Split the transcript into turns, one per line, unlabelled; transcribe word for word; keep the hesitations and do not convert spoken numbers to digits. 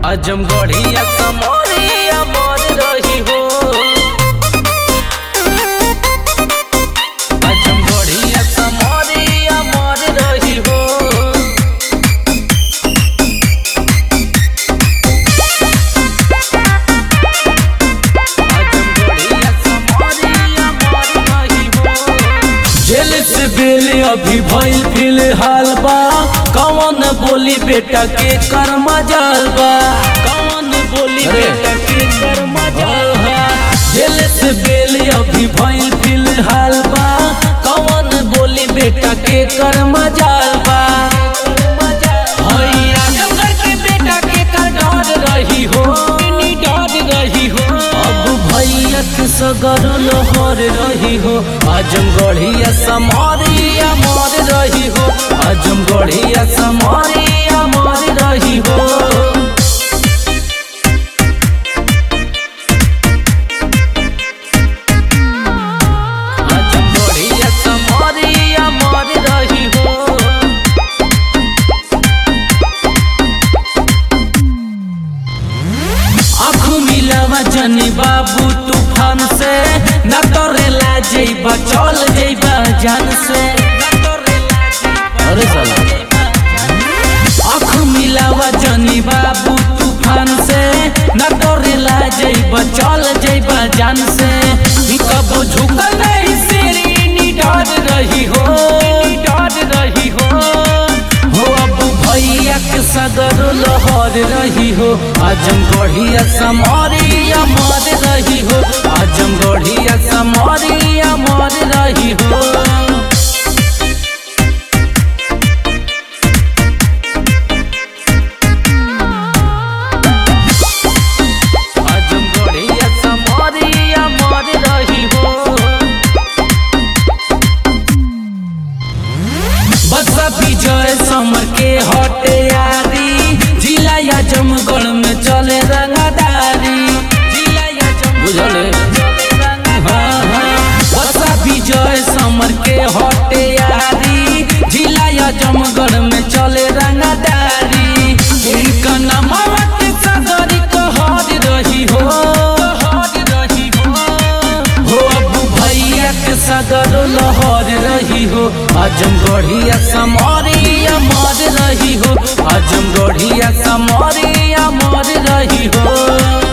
आजमगढ़िया समरिया मर रही हो। आजमगढ़िया समरिया मर रही हो। आजमगढ़िया समरिया मर रही हो। जेल से बेल अभी भइल फिलहाल बा, कौन बोली बेटा के कर मजाल बा, कौन बोली बेटा के कर मजाल बा। जेल से बेल अभी भइल फिलहाल बा, कौन बोली बेटा के कर मजाल बा। हई आजमगढ़ के बेटा के कर डर रही हो, डर रही हो। अब भैया के सगर लहर रही हो। आजमगढ़िया समरिया मर रही हो। आजमगढ़िया समरिया मर रही हो। आजमगढ़िया समरिया मर रही हो। आँख मिलावा जनी बाबू तूफान से, न तोरेला जइबा चल जइबा जान से। अरे साला आँख मिलावा जनी बाबू तूफान से, न तोरेला जइबा चल जइबा जान से। कब झुकल नहीं सिरी डर रही हो, डर रही हो। हो अब भैया के सगर लहर रही हो। आजमगढ़िया समरिया मर रही हो। आजमगढ़िया समरिया मर रही हो। आजमगढ़िया समरिया मर रही हो। बसा विजय समर के हटे यारी, जिला आजमगढ़ में चले रंगदारी। जिला बुझले हाँ हाँ। बसा विजय समर के हटे यारी, जिला आजमगढ़ में चले रंगदारी। इनका नमवा के सगरी कहर रही हो, कहर रही हो। हो अब भैया के सगर लहर रही हो। आजमगढ़िया समरिया मर रही हो। आजमगढ़िया समरिया मर रही हो।